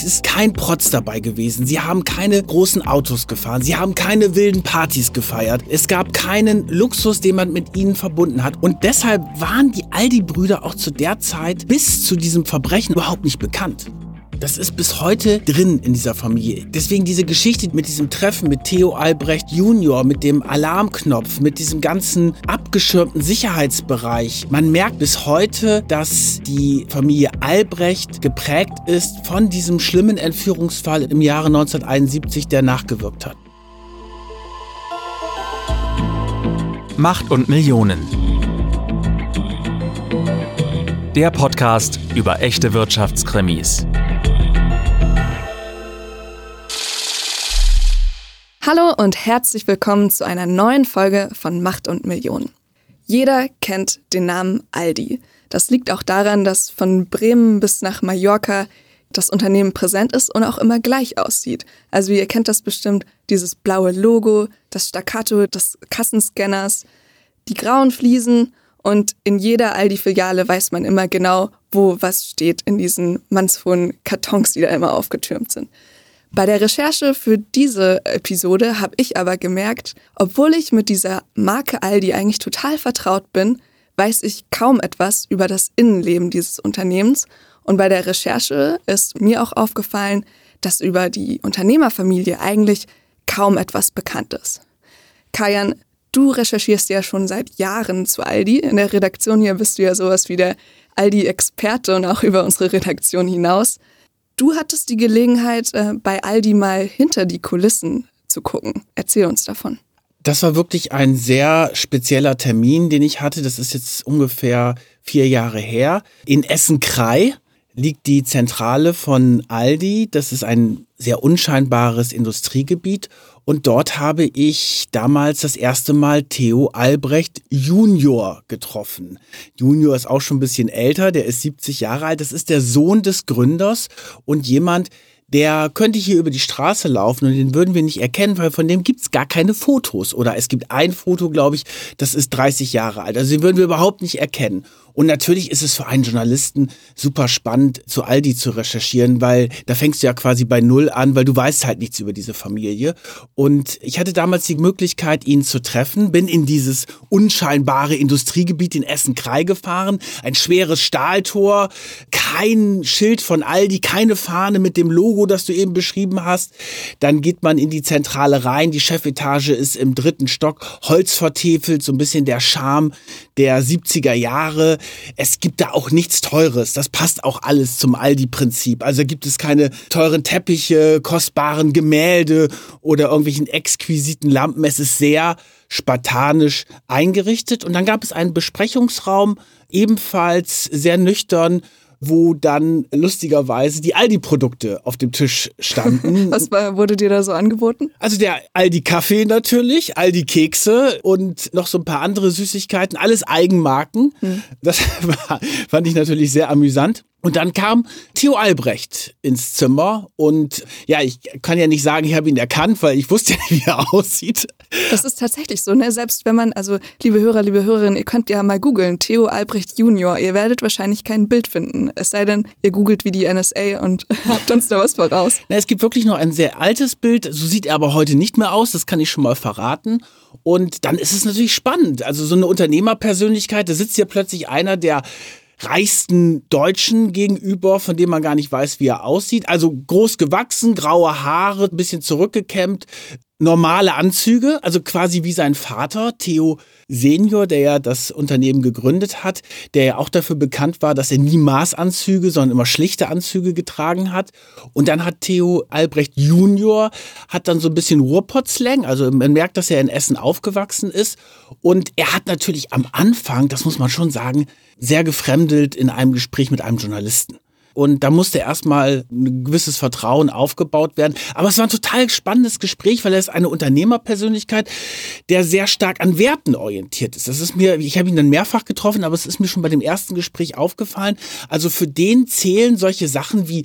ist kein Protz dabei gewesen. Sie haben keine großen Autos gefahren. Sie haben keine wilden Partys gefeiert. Es gab keinen Luxus, den man mit ihnen verbunden hat. Und deshalb waren die Aldi-Brüder auch zu der Zeit bis zu diesem Verbrechen überhaupt nicht bekannt. Das ist bis heute drin in dieser Familie. Deswegen diese Geschichte mit diesem Treffen mit Theo Albrecht Junior, mit dem Alarmknopf, mit diesem ganzen abgeschirmten Sicherheitsbereich. Man merkt bis heute, dass die Familie Albrecht geprägt ist von diesem schlimmen Entführungsfall im Jahre 1971, der nachgewirkt hat. Macht und Millionen. Der Podcast über echte Wirtschaftskrimis. Hallo und herzlich willkommen zu einer neuen Folge von Macht und Millionen. Jeder kennt den Namen Aldi. Das liegt auch daran, dass von Bremen bis nach Mallorca das Unternehmen präsent ist und auch immer gleich aussieht. Also ihr kennt das bestimmt, dieses blaue Logo, das Staccato des Kassenscanners, die grauen Fliesen und in jeder Aldi-Filiale weiß man immer genau, wo was steht in diesen mannshohen Kartons, die da immer aufgetürmt sind. Bei der Recherche für diese Episode habe ich aber gemerkt, obwohl ich mit dieser Marke Aldi eigentlich total vertraut bin, weiß ich kaum etwas über das Innenleben dieses Unternehmens. Und bei der Recherche ist mir auch aufgefallen, dass über die Unternehmerfamilie eigentlich kaum etwas bekannt ist. Kajan, du recherchierst ja schon seit Jahren zu Aldi. In der Redaktion hier bist du ja sowas wie der Aldi-Experte und auch über unsere Redaktion hinaus. Du hattest die Gelegenheit, bei Aldi mal hinter die Kulissen zu gucken. Erzähl uns davon. Das war wirklich ein sehr spezieller Termin, den ich hatte. Das ist jetzt ungefähr 4 Jahre her. In Essen-Krei liegt die Zentrale von Aldi. Das ist ein sehr unscheinbares Industriegebiet. Und dort habe ich damals das erste Mal Theo Albrecht Junior getroffen. Junior ist auch schon ein bisschen älter, der ist 70 Jahre alt. Das ist der Sohn des Gründers und jemand, der könnte hier über die Straße laufen und den würden wir nicht erkennen, weil von dem gibt's gar keine Fotos. Oder es gibt ein Foto, glaube ich, das ist 30 Jahre alt. Also den würden wir überhaupt nicht erkennen. Und natürlich ist es für einen Journalisten super spannend, zu Aldi zu recherchieren, weil da fängst du ja quasi bei Null an, weil du weißt halt nichts über diese Familie. Und ich hatte damals die Möglichkeit, ihn zu treffen, bin in dieses unscheinbare Industriegebiet in Essen-Krei gefahren, ein schweres Stahltor, kein Schild von Aldi, keine Fahne mit dem Logo, das du eben beschrieben hast. Dann geht man in die Zentrale rein, die Chefetage ist im 3. Stock, Holz vertefelt, so ein bisschen der Charme der 70er Jahre. Es gibt da auch nichts Teures. Das passt auch alles zum Aldi-Prinzip. Also gibt es keine teuren Teppiche, kostbaren Gemälde oder irgendwelchen exquisiten Lampen. Es ist sehr spartanisch eingerichtet. Und dann gab es einen Besprechungsraum, ebenfalls sehr nüchtern, wo dann lustigerweise die Aldi-Produkte auf dem Tisch standen. Was wurde dir da so angeboten? Also der Aldi-Kaffee natürlich, Aldi-Kekse und noch so ein paar andere Süßigkeiten, alles Eigenmarken. Das fand ich natürlich sehr amüsant. Und dann kam Theo Albrecht ins Zimmer und ja, ich kann ja nicht sagen, ich habe ihn erkannt, weil ich wusste ja nicht, wie er aussieht. Das ist tatsächlich so, ne? Selbst wenn man, also liebe Hörer, liebe Hörerinnen, ihr könnt ja mal googeln, Theo Albrecht Junior, ihr werdet wahrscheinlich kein Bild finden. Es sei denn, ihr googelt wie die NSA und habt uns da was voraus. Na, es gibt wirklich noch ein sehr altes Bild, so sieht er aber heute nicht mehr aus, das kann ich schon mal verraten. Und dann ist es natürlich spannend, also so eine Unternehmerpersönlichkeit, da sitzt ja plötzlich einer der reichsten Deutschen gegenüber, von dem man gar nicht weiß, wie er aussieht. Also groß gewachsen, graue Haare, ein bisschen zurückgekämmt, normale Anzüge, also quasi wie sein Vater, Theo Senior, der ja das Unternehmen gegründet hat, der ja auch dafür bekannt war, dass er nie Maßanzüge, sondern immer schlichte Anzüge getragen hat. Und dann hat Theo Albrecht Junior, hat dann so ein bisschen Ruhrpott-Slang, also man merkt, dass er in Essen aufgewachsen ist. Und er hat natürlich am Anfang, das muss man schon sagen, sehr gefremdelt in einem Gespräch mit einem Journalisten. Und da musste erstmal ein gewisses Vertrauen aufgebaut werden. Aber es war ein total spannendes Gespräch, weil er ist eine Unternehmerpersönlichkeit, der sehr stark an Werten orientiert ist. Das ist mir, ich habe ihn dann mehrfach getroffen, aber es ist mir schon bei dem ersten Gespräch aufgefallen. Also für den zählen solche Sachen wie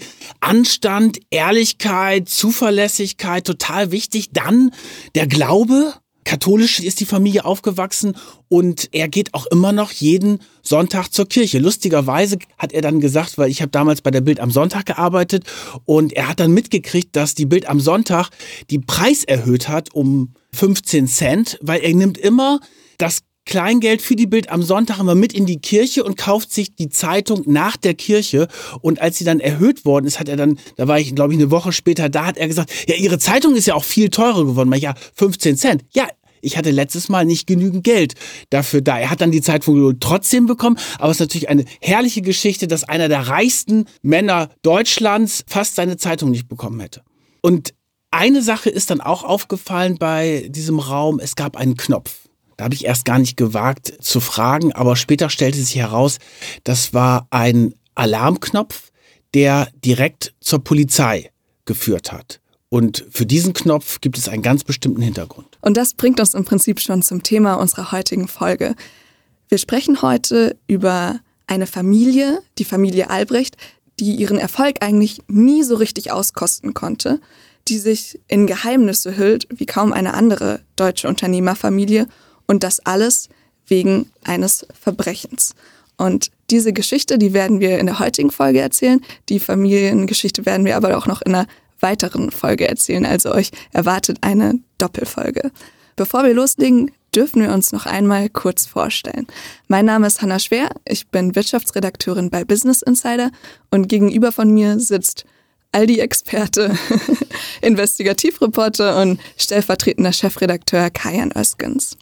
Anstand, Ehrlichkeit, Zuverlässigkeit total wichtig. Dann der Glaube. Katholisch ist die Familie aufgewachsen und er geht auch immer noch jeden Sonntag zur Kirche. Lustigerweise hat er dann gesagt, weil ich habe damals bei der Bild am Sonntag gearbeitet und er hat dann mitgekriegt, dass die Bild am Sonntag die Preis erhöht hat um 15 Cent, weil er nimmt immer das Kleingeld für die Bild am Sonntag immer mit in die Kirche und kauft sich die Zeitung nach der Kirche. Und als sie dann erhöht worden ist, hat er dann, da war ich, glaube ich, eine Woche später, da hat er gesagt, ja, Ihre Zeitung ist ja auch viel teurer geworden. Ja, 15 Cent. Ja, ich hatte letztes Mal nicht genügend Geld dafür da. Er hat dann die Zeitung trotzdem bekommen, aber es ist natürlich eine herrliche Geschichte, dass einer der reichsten Männer Deutschlands fast seine Zeitung nicht bekommen hätte. Und eine Sache ist dann auch aufgefallen bei diesem Raum, es gab einen Knopf. Da habe ich erst gar nicht gewagt zu fragen, aber später stellte sich heraus, das war ein Alarmknopf, der direkt zur Polizei geführt hat. Und für diesen Knopf gibt es einen ganz bestimmten Hintergrund. Und das bringt uns im Prinzip schon zum Thema unserer heutigen Folge. Wir sprechen heute über eine Familie, die Familie Albrecht, die ihren Erfolg eigentlich nie so richtig auskosten konnte, die sich in Geheimnisse hüllt, wie kaum eine andere deutsche Unternehmerfamilie. Und das alles wegen eines Verbrechens. Und diese Geschichte, die werden wir in der heutigen Folge erzählen. Die Familiengeschichte werden wir aber auch noch in einer weiteren Folge erzählen. Also euch erwartet eine Doppelfolge. Bevor wir loslegen, dürfen wir uns noch einmal kurz vorstellen. Mein Name ist Hanna Schwer, ich bin Wirtschaftsredakteurin bei Business Insider und gegenüber von mir sitzt Aldi-Experte, Investigativreporter und stellvertretender Chefredakteur Kajan Özgens.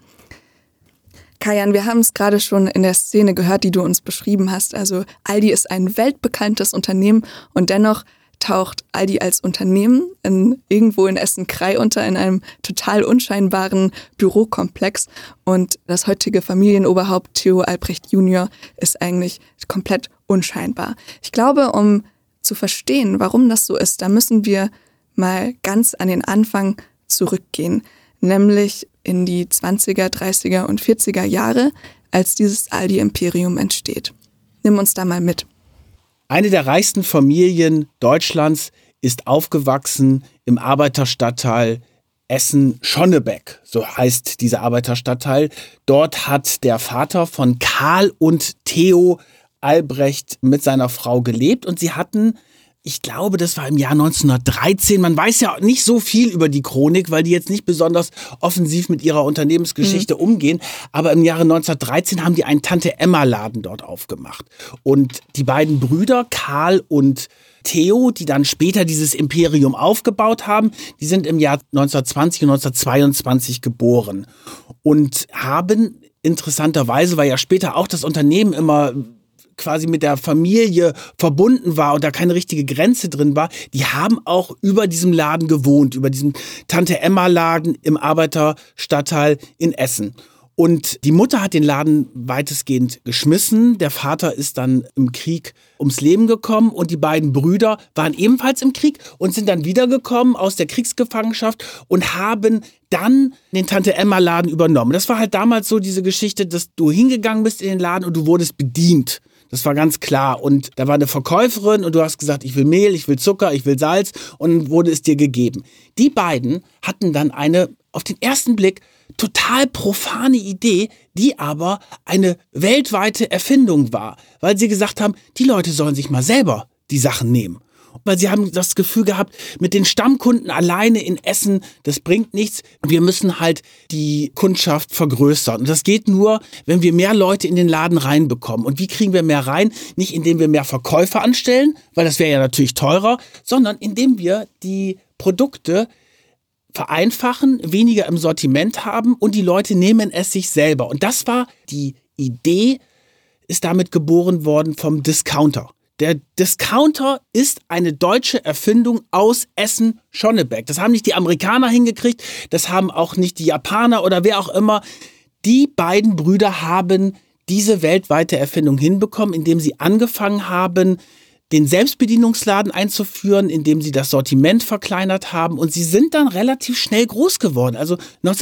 Kajan, wir haben es gerade schon in der Szene gehört, die du uns beschrieben hast. Also Aldi ist ein weltbekanntes Unternehmen und dennoch taucht Aldi als Unternehmen irgendwo in Essen-Krei unter, in einem total unscheinbaren Bürokomplex. Und das heutige Familienoberhaupt Theo Albrecht Jr. ist eigentlich komplett unscheinbar. Ich glaube, um zu verstehen, warum das so ist, da müssen wir mal ganz an den Anfang zurückgehen. Nämlich in die 20er, 30er und 40er Jahre, als dieses Aldi-Imperium entsteht. Nimm uns da mal mit. Eine der reichsten Familien Deutschlands ist aufgewachsen im Arbeiterstadtteil Essen-Schonnebeck, so heißt dieser Arbeiterstadtteil. Dort hat der Vater von Karl und Theo Albrecht mit seiner Frau gelebt und sie hatten, ich glaube, das war im Jahr 1913. Man weiß ja nicht so viel über die Chronik, weil die jetzt nicht besonders offensiv mit ihrer Unternehmensgeschichte umgehen. Aber im Jahre 1913 haben die einen Tante-Emma-Laden dort aufgemacht. Und die beiden Brüder, Karl und Theo, die dann später dieses Imperium aufgebaut haben, die sind im Jahr 1920 und 1922 geboren. Und haben interessanterweise, weil ja später auch das Unternehmen immer quasi mit der Familie verbunden war und da keine richtige Grenze drin war, die haben auch über diesem Laden gewohnt, über diesem Tante-Emma-Laden im Arbeiterstadtteil in Essen. Und die Mutter hat den Laden weitestgehend geschmissen. Der Vater ist dann im Krieg ums Leben gekommen und die beiden Brüder waren ebenfalls im Krieg und sind dann wiedergekommen aus der Kriegsgefangenschaft und haben dann den Tante-Emma-Laden übernommen. Das war halt damals so diese Geschichte, dass du hingegangen bist in den Laden und du wurdest bedient. Das war ganz klar. Und da war eine Verkäuferin und du hast gesagt, ich will Mehl, ich will Zucker, ich will Salz und dann wurde es dir gegeben. Die beiden hatten dann eine, auf den ersten Blick, total profane Idee, die aber eine weltweite Erfindung war. Weil sie gesagt haben, die Leute sollen sich mal selber die Sachen nehmen. Weil sie haben das Gefühl gehabt, mit den Stammkunden alleine in Essen, das bringt nichts. Wir müssen halt die Kundschaft vergrößern. Und das geht nur, wenn wir mehr Leute in den Laden reinbekommen. Und wie kriegen wir mehr rein? Nicht indem wir mehr Verkäufer anstellen, weil das wäre ja natürlich teurer, sondern indem wir die Produkte vereinfachen, weniger im Sortiment haben und die Leute nehmen es sich selber. Und das war die Idee, ist damit geboren worden vom Discounter. Der Discounter ist eine deutsche Erfindung aus Essen-Schonnebeck. Das haben nicht die Amerikaner hingekriegt, das haben auch nicht die Japaner oder wer auch immer. Die beiden Brüder haben diese weltweite Erfindung hinbekommen, indem sie angefangen haben, den Selbstbedienungsladen einzuführen, indem sie das Sortiment verkleinert haben und sie sind dann relativ schnell groß geworden. Also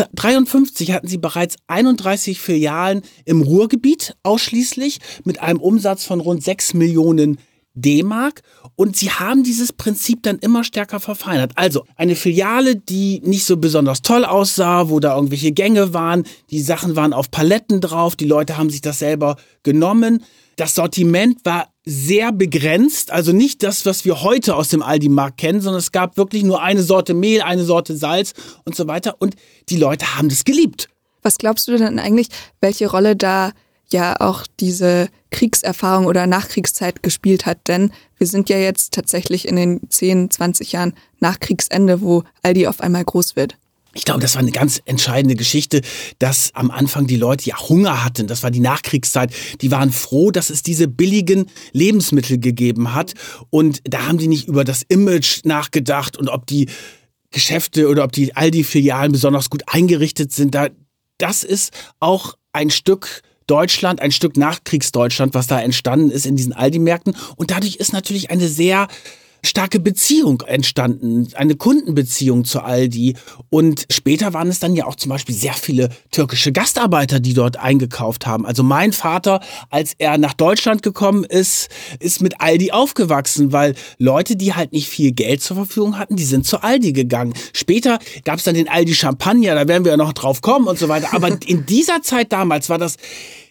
1953 hatten sie bereits 31 Filialen im Ruhrgebiet ausschließlich mit einem Umsatz von rund 6 Millionen D-Mark und sie haben dieses Prinzip dann immer stärker verfeinert. Also eine Filiale, die nicht so besonders toll aussah, wo da irgendwelche Gänge waren, die Sachen waren auf Paletten drauf, die Leute haben sich das selber genommen. Das Sortiment war sehr begrenzt, also nicht das, was wir heute aus dem Aldi-Markt kennen, sondern es gab wirklich nur eine Sorte Mehl, eine Sorte Salz und so weiter und die Leute haben das geliebt. Was glaubst du denn eigentlich, welche Rolle da ja auch diese Kriegserfahrung oder Nachkriegszeit gespielt hat? Denn wir sind ja jetzt tatsächlich in den 10, 20 Jahren nach Kriegsende, wo Aldi auf einmal groß wird. Ich glaube, das war eine ganz entscheidende Geschichte, dass am Anfang die Leute ja Hunger hatten. Das war die Nachkriegszeit. Die waren froh, dass es diese billigen Lebensmittel gegeben hat. Und da haben die nicht über das Image nachgedacht und ob die Geschäfte oder ob die Aldi-Filialen besonders gut eingerichtet sind. Das ist auch ein Stück Deutschland, ein Stück Nachkriegsdeutschland, was da entstanden ist in diesen Aldi-Märkten. Und dadurch ist natürlich eine sehr starke Beziehung entstanden, eine Kundenbeziehung zu Aldi. Und später waren es dann ja auch zum Beispiel sehr viele türkische Gastarbeiter, die dort eingekauft haben. Also mein Vater, als er nach Deutschland gekommen ist mit Aldi aufgewachsen, weil Leute, die halt nicht viel Geld zur Verfügung hatten, die sind zu Aldi gegangen. Später gab es dann den Aldi Champagner, da werden wir ja noch drauf kommen und so weiter. Aber in dieser Zeit damals war das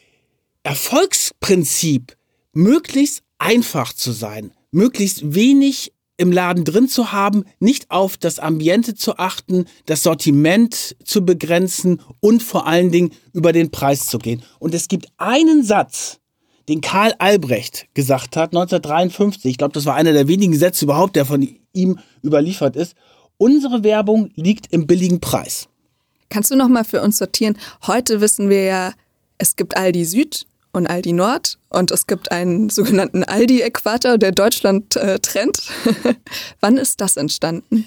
Erfolgsprinzip, möglichst einfach zu sein, möglichst wenig im Laden drin zu haben, nicht auf das Ambiente zu achten, das Sortiment zu begrenzen und vor allen Dingen über den Preis zu gehen. Und es gibt einen Satz, den Karl Albrecht gesagt hat, 1953, ich glaube, das war einer der wenigen Sätze überhaupt, der von ihm überliefert ist: Unsere Werbung liegt im billigen Preis. Kannst du noch mal für uns sortieren? Heute wissen wir ja, es gibt Aldi Süd und Aldi Nord und es gibt einen sogenannten Aldi-Äquator, der Deutschland trennt. Wann ist das entstanden?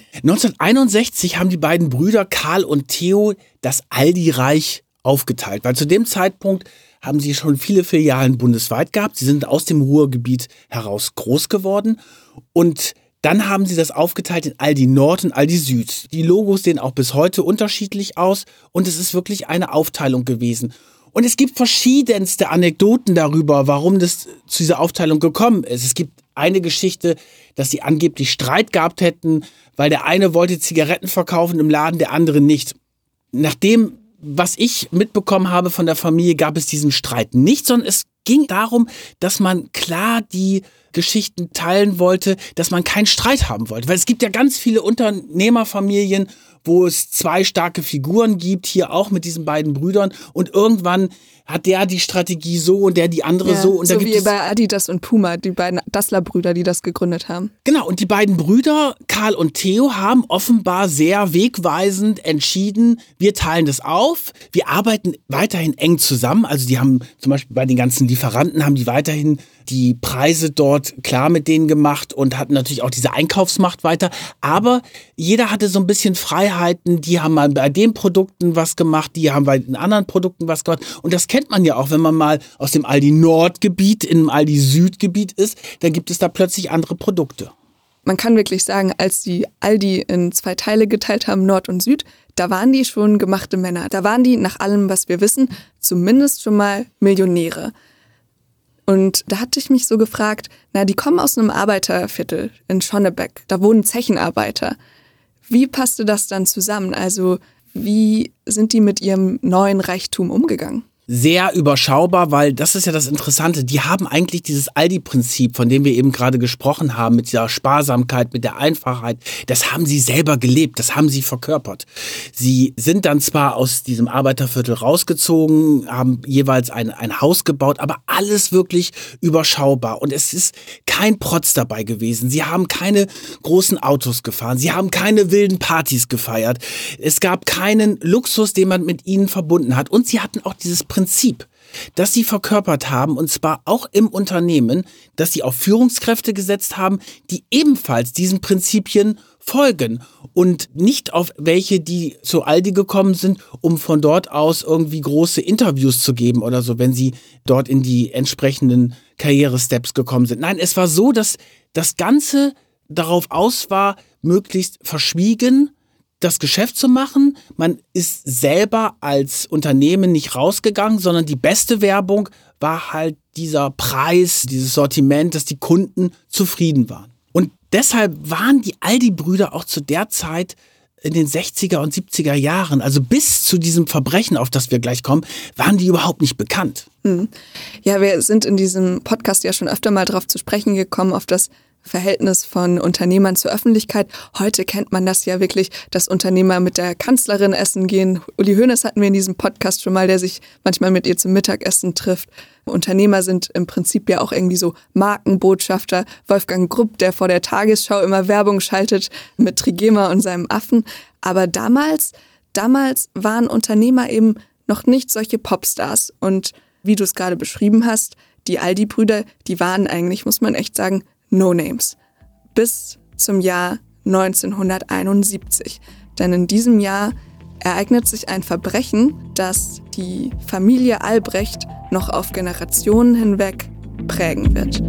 1961 haben die beiden Brüder Karl und Theo das Aldi-Reich aufgeteilt, weil zu dem Zeitpunkt haben sie schon viele Filialen bundesweit gehabt. Sie sind aus dem Ruhrgebiet heraus groß geworden und dann haben sie das aufgeteilt in Aldi Nord und Aldi Süd. Die Logos sehen auch bis heute unterschiedlich aus und es ist wirklich eine Aufteilung gewesen. Und es gibt verschiedenste Anekdoten darüber, warum das zu dieser Aufteilung gekommen ist. Es gibt eine Geschichte, dass sie angeblich Streit gehabt hätten, weil der eine wollte Zigaretten verkaufen im Laden, der andere nicht. Nach dem, was ich mitbekommen habe von der Familie, gab es diesen Streit nicht, sondern es ging darum, dass man klar die Geschichten teilen wollte, dass man keinen Streit haben wollte. Weil es gibt ja ganz viele Unternehmerfamilien, wo es zwei starke Figuren gibt, hier auch mit diesen beiden Brüdern. Und irgendwann hat der die Strategie so und der die andere so. Und so wie bei Adidas und Puma, die beiden Dassler-Brüder, die das gegründet haben. Genau, und die beiden Brüder, Karl und Theo, haben offenbar sehr wegweisend entschieden, wir teilen das auf, wir arbeiten weiterhin eng zusammen. Also die haben zum Beispiel bei den ganzen Lieferanten, haben die weiterhin die Preise dort klar mit denen gemacht und hatten natürlich auch diese Einkaufsmacht weiter. Aber jeder hatte so ein bisschen Freiheiten. Die haben mal bei den Produkten was gemacht, die haben bei den anderen Produkten was gemacht. Und das kennt man ja auch, wenn man mal aus dem Aldi Nordgebiet in einem Aldi Südgebiet ist, dann gibt es da plötzlich andere Produkte. Man kann wirklich sagen, als die Aldi in 2 Teile geteilt haben, Nord und Süd, da waren die schon gemachte Männer. Da waren die, nach allem, was wir wissen, zumindest schon mal Millionäre. Und da hatte ich mich so gefragt, die kommen aus einem Arbeiterviertel in Schonnebeck, da wohnen Zechenarbeiter. Wie passte das dann zusammen? Also wie sind die mit ihrem neuen Reichtum umgegangen? Sehr überschaubar, weil das ist ja das Interessante. Die haben eigentlich dieses Aldi-Prinzip, von dem wir eben gerade gesprochen haben, mit dieser Sparsamkeit, mit der Einfachheit, das haben sie selber gelebt, das haben sie verkörpert. Sie sind dann zwar aus diesem Arbeiterviertel rausgezogen, haben jeweils ein Haus gebaut, aber alles wirklich überschaubar. Und es ist kein Protz dabei gewesen. Sie haben keine großen Autos gefahren, sie haben keine wilden Partys gefeiert. Es gab keinen Luxus, den man mit ihnen verbunden hat. Und sie hatten auch dieses Prinzip, das sie verkörpert haben, und zwar auch im Unternehmen, dass sie auf Führungskräfte gesetzt haben, die ebenfalls diesen Prinzipien folgen und nicht auf welche, die zu Aldi gekommen sind, um von dort aus irgendwie große Interviews zu geben oder so, wenn sie dort in die entsprechenden Karrieresteps gekommen sind. Nein, es war so, dass das Ganze darauf aus war, möglichst verschwiegen das Geschäft zu machen. Man ist selber als Unternehmen nicht rausgegangen, sondern die beste Werbung war halt dieser Preis, dieses Sortiment, dass die Kunden zufrieden waren. Und deshalb waren die Aldi-Brüder auch zu der Zeit in den 60er und 70er Jahren, also bis zu diesem Verbrechen, auf das wir gleich kommen, waren die überhaupt nicht bekannt. Ja, wir sind in diesem Podcast ja schon öfter mal drauf zu sprechen gekommen, auf das Verhältnis von Unternehmern zur Öffentlichkeit. Heute kennt man das ja wirklich, dass Unternehmer mit der Kanzlerin essen gehen. Uli Hoeneß hatten wir in diesem Podcast schon mal, der sich manchmal mit ihr zum Mittagessen trifft. Unternehmer sind im Prinzip ja auch irgendwie so Markenbotschafter. Wolfgang Grupp, der vor der Tagesschau immer Werbung schaltet mit Trigema und seinem Affen. Aber damals waren Unternehmer eben noch nicht solche Popstars. Und wie du es gerade beschrieben hast, die Aldi-Brüder, die waren eigentlich, muss man echt sagen, No-Names. Bis zum Jahr 1971. Denn in diesem Jahr ereignet sich ein Verbrechen, das die Familie Albrecht noch auf Generationen hinweg prägen wird.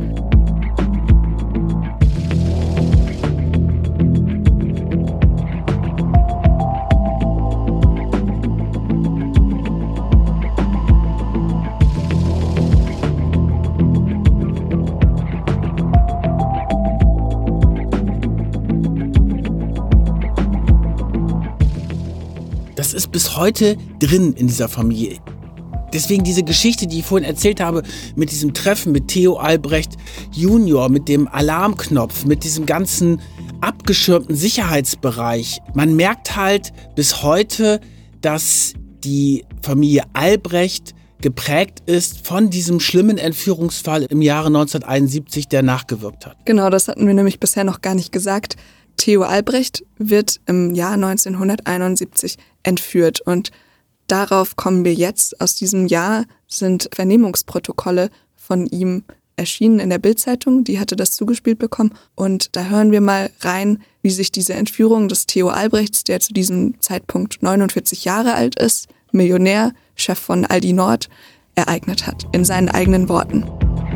Das ist bis heute drin in dieser Familie. Deswegen diese Geschichte, die ich vorhin erzählt habe, mit diesem Treffen mit Theo Albrecht Junior, mit dem Alarmknopf, mit diesem ganzen abgeschirmten Sicherheitsbereich. Man merkt halt bis heute, dass die Familie Albrecht geprägt ist von diesem schlimmen Entführungsfall im Jahre 1971, der nachgewirkt hat. Genau, das hatten wir nämlich bisher noch gar nicht gesagt. Theo Albrecht wird im Jahr 1971 entführt und darauf kommen wir jetzt. Aus diesem Jahr sind Vernehmungsprotokolle von ihm erschienen in der Bild-Zeitung, die hatte das zugespielt bekommen und da hören wir mal rein, wie sich diese Entführung des Theo Albrechts, der zu diesem Zeitpunkt 49 Jahre alt ist, Millionär, Chef von Aldi Nord, ereignet hat, in seinen eigenen Worten.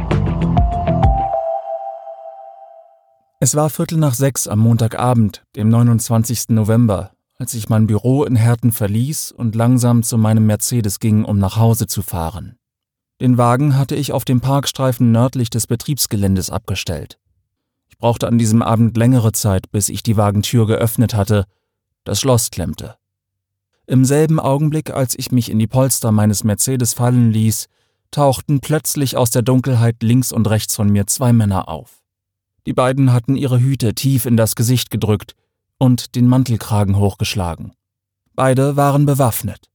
Es war 5:45 am Montagabend, dem 29. November, als ich mein Büro in Herten verließ und langsam zu meinem Mercedes ging, um nach Hause zu fahren. Den Wagen hatte ich auf dem Parkstreifen nördlich des Betriebsgeländes abgestellt. Ich brauchte an diesem Abend längere Zeit, bis ich die Wagentür geöffnet hatte. Das Schloss klemmte. Im selben Augenblick, als ich mich in die Polster meines Mercedes fallen ließ, tauchten plötzlich aus der Dunkelheit links und rechts von mir 2 Männer auf. Die beiden hatten ihre Hüte tief in das Gesicht gedrückt und den Mantelkragen hochgeschlagen. Beide waren bewaffnet.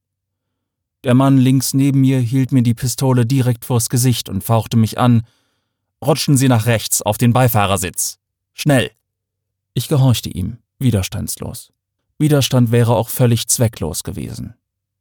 Der Mann links neben mir hielt mir die Pistole direkt vors Gesicht und fauchte mich an. »Rutschen Sie nach rechts auf den Beifahrersitz. Schnell!« Ich gehorchte ihm, widerstandslos. Widerstand wäre auch völlig zwecklos gewesen.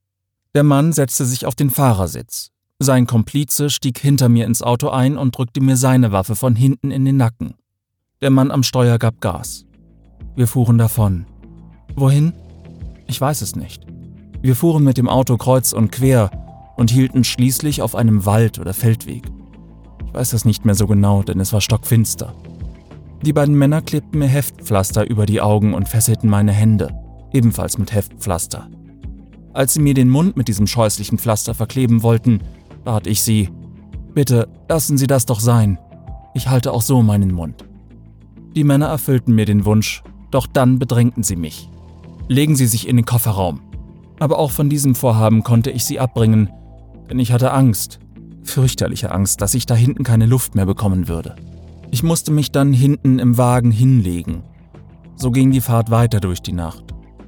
Der Mann setzte sich auf den Fahrersitz. Sein Komplize stieg hinter mir ins Auto ein und drückte mir seine Waffe von hinten in den Nacken. Der Mann am Steuer gab Gas. Wir fuhren davon. Wohin? Ich weiß es nicht. Wir fuhren mit dem Auto kreuz und quer und hielten schließlich auf einem Wald- oder Feldweg. Ich weiß das nicht mehr so genau, denn es war stockfinster. Die beiden Männer klebten mir Heftpflaster über die Augen und fesselten meine Hände, ebenfalls mit Heftpflaster. Als sie mir den Mund mit diesem scheußlichen Pflaster verkleben wollten, bat ich sie, »Bitte, lassen Sie das doch sein. Ich halte auch so meinen Mund.« Die Männer erfüllten mir den Wunsch, doch dann bedrängten sie mich. »Legen Sie sich in den Kofferraum.« Aber auch von diesem Vorhaben konnte ich sie abbringen, denn ich hatte Angst, fürchterliche Angst, dass ich da hinten keine Luft mehr bekommen würde. Ich musste mich dann hinten im Wagen hinlegen. So ging die Fahrt weiter durch die Nacht.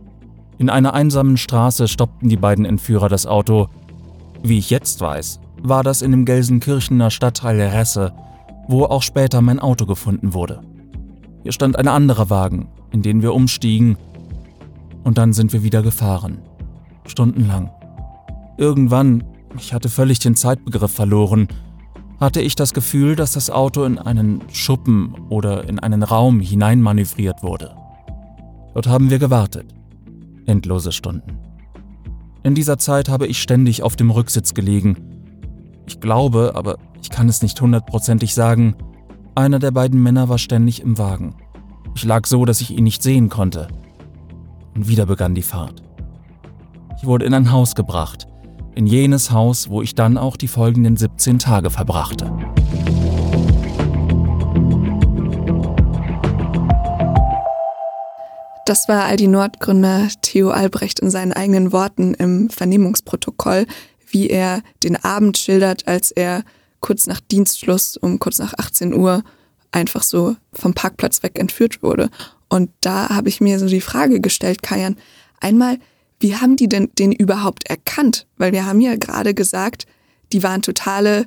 In einer einsamen Straße stoppten die beiden Entführer das Auto. Wie ich jetzt weiß, war das in dem Gelsenkirchener Stadtteil Resse, wo auch später mein Auto gefunden wurde. Hier stand ein anderer Wagen, in den wir umstiegen, und dann sind wir wieder gefahren. Stundenlang. Irgendwann, ich hatte völlig den Zeitbegriff verloren, hatte ich das Gefühl, dass das Auto in einen Schuppen oder in einen Raum hineinmanövriert wurde. Dort haben wir gewartet. Endlose Stunden. In dieser Zeit habe ich ständig auf dem Rücksitz gelegen. Ich glaube, aber ich kann es nicht 100%ig sagen, einer der beiden Männer war ständig im Wagen. Ich lag so, dass ich ihn nicht sehen konnte. Und wieder begann die Fahrt. Ich wurde in ein Haus gebracht. in jenes Haus, wo ich dann auch die folgenden 17 Tage verbrachte. Das war Aldi Nord-Gründer Theo Albrecht in seinen eigenen Worten im Vernehmungsprotokoll, wie er den Abend schildert, als er kurz nach Dienstschluss um kurz nach 18 Uhr einfach so vom Parkplatz weg entführt wurde. Und da habe ich mir so die Frage gestellt, Kajan, einmal, wie haben die denn den überhaupt erkannt? Weil wir haben ja gerade gesagt, die waren totale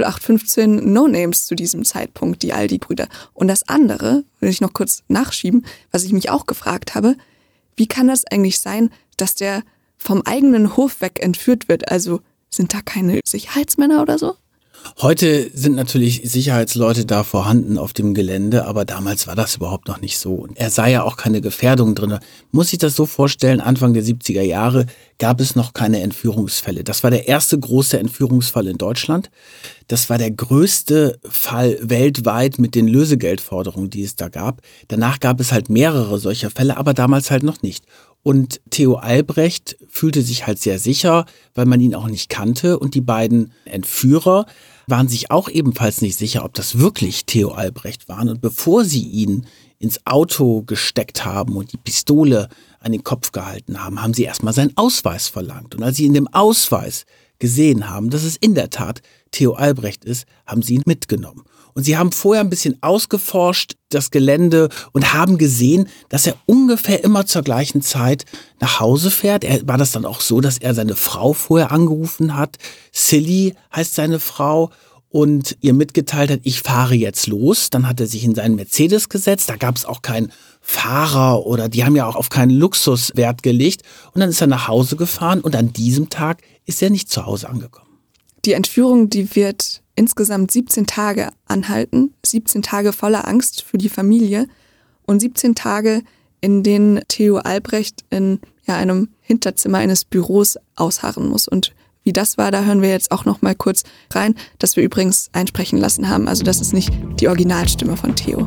0815 No-Names zu diesem Zeitpunkt, die Aldi-Brüder. Und das andere, will ich noch kurz nachschieben, was ich mich auch gefragt habe, wie kann das eigentlich sein, dass der vom eigenen Hof weg entführt wird? Also sind da keine Sicherheitsmänner oder so? Heute sind natürlich Sicherheitsleute da vorhanden auf dem Gelände, aber damals war das überhaupt noch nicht so. Er sah ja auch keine Gefährdung drin. Muss sich das so vorstellen, Anfang der 70er Jahre gab es noch keine Entführungsfälle. Das war der erste große Entführungsfall in Deutschland. Das war der größte Fall weltweit mit den Lösegeldforderungen, die es da gab. Danach gab es halt mehrere solcher Fälle, aber damals halt noch nicht. Und Theo Albrecht fühlte sich halt sehr sicher, weil man ihn auch nicht kannte. Und die beiden Entführer waren sich auch ebenfalls nicht sicher, ob das wirklich Theo Albrecht waren. Und bevor sie ihn ins Auto gesteckt haben und die Pistole an den Kopf gehalten haben, haben sie erstmal seinen Ausweis verlangt. Und als sie in dem Ausweis gesehen haben, dass es in der Tat Theo Albrecht ist, haben sie ihn mitgenommen. Und sie haben vorher ein bisschen ausgeforscht, das Gelände, und haben gesehen, dass er ungefähr immer zur gleichen Zeit nach Hause fährt. War das dann auch so, dass er seine Frau vorher angerufen hat? Silly heißt seine Frau. Und ihr mitgeteilt hat, ich fahre jetzt los. Dann hat er sich in seinen Mercedes gesetzt. Da gab es auch keinen Fahrer oder die haben ja auch auf keinen Luxus Wert gelegt. Und dann ist er nach Hause gefahren und an diesem Tag ist er nicht zu Hause angekommen. Die Entführung, die wird insgesamt 17 Tage anhalten. 17 Tage voller Angst für die Familie und 17 Tage, in denen Theo Albrecht in einem Hinterzimmer eines Büros ausharren muss. Und wie das war, da hören wir jetzt auch noch mal kurz rein, das wir übrigens einsprechen lassen haben. Also das ist nicht die Originalstimme von Theo.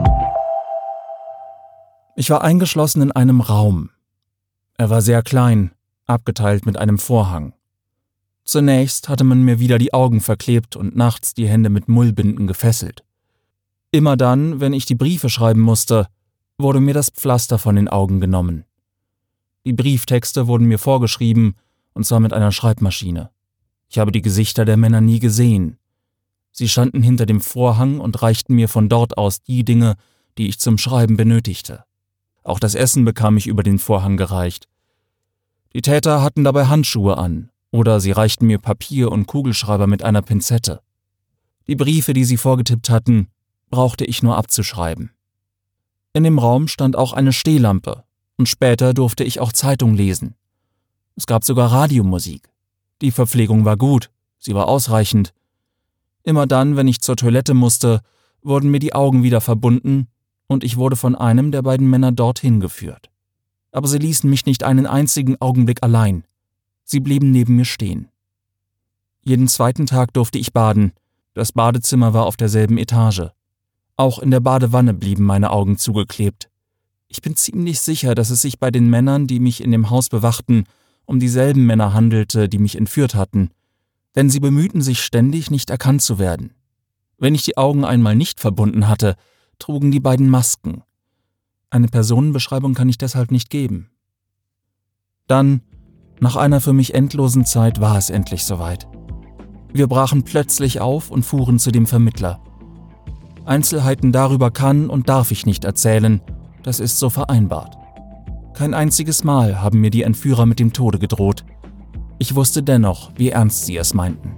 Ich war eingeschlossen in einem Raum. Er war sehr klein, abgeteilt mit einem Vorhang. Zunächst hatte man mir wieder die Augen verklebt und nachts die Hände mit Mullbinden gefesselt. Immer dann, wenn ich die Briefe schreiben musste, wurde mir das Pflaster von den Augen genommen. Die Brieftexte wurden mir vorgeschrieben, und zwar mit einer Schreibmaschine. Ich habe die Gesichter der Männer nie gesehen. Sie standen hinter dem Vorhang und reichten mir von dort aus die Dinge, die ich zum Schreiben benötigte. Auch das Essen bekam ich über den Vorhang gereicht. Die Täter hatten dabei Handschuhe an, oder sie reichten mir Papier und Kugelschreiber mit einer Pinzette. Die Briefe, die sie vorgetippt hatten, brauchte ich nur abzuschreiben. In dem Raum stand auch eine Stehlampe und später durfte ich auch Zeitung lesen. Es gab sogar Radiomusik. Die Verpflegung war gut, sie war ausreichend. Immer dann, wenn ich zur Toilette musste, wurden mir die Augen wieder verbunden und ich wurde von einem der beiden Männer dorthin geführt. Aber sie ließen mich nicht einen einzigen Augenblick allein. Sie blieben neben mir stehen. Jeden zweiten Tag durfte ich baden. Das Badezimmer war auf derselben Etage. Auch in der Badewanne blieben meine Augen zugeklebt. Ich bin ziemlich sicher, dass es sich bei den Männern, die mich in dem Haus bewachten, um dieselben Männer handelte, die mich entführt hatten. Denn sie bemühten sich ständig, nicht erkannt zu werden. Wenn ich die Augen einmal nicht verbunden hatte, trugen die beiden Masken. Eine Personenbeschreibung kann ich deshalb nicht geben. Dann, nach einer für mich endlosen Zeit, war es endlich soweit. Wir brachen plötzlich auf und fuhren zu dem Vermittler. Einzelheiten darüber kann und darf ich nicht erzählen, das ist so vereinbart. Kein einziges Mal haben mir die Entführer mit dem Tode gedroht. Ich wusste dennoch, wie ernst sie es meinten.